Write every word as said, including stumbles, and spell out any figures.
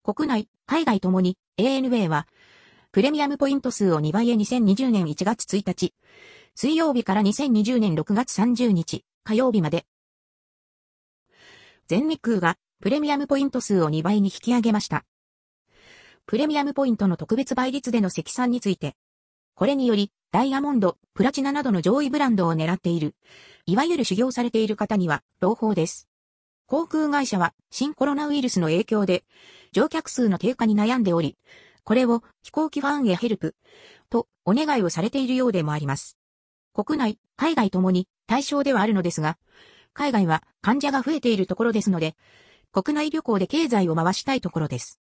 国内、海外ともに エーエヌウェイ は、プレミアムポイント数をにばいへにせんにじゅうねんいちがつついたち、水曜日からにせんにじゅうねんろくがつさんじゅうにち、火曜日まで。全日空がプレミアムポイント数をにばいに引き上げました。プレミアムポイントの特別倍率での積算について、これにより、ダイヤモンド、プラチナなどの上位ブランドを狙っている、いわゆる修行されている方には、朗報です。航空会社は、新コロナウイルスの影響で、乗客数の低下に悩んでおり、これを飛行機ファンへヘルプ、とお願いをされているようでもあります。国内、海外ともに対象ではあるのですが、海外は患者が増えているところですので、国内旅行で経済を回したいところです。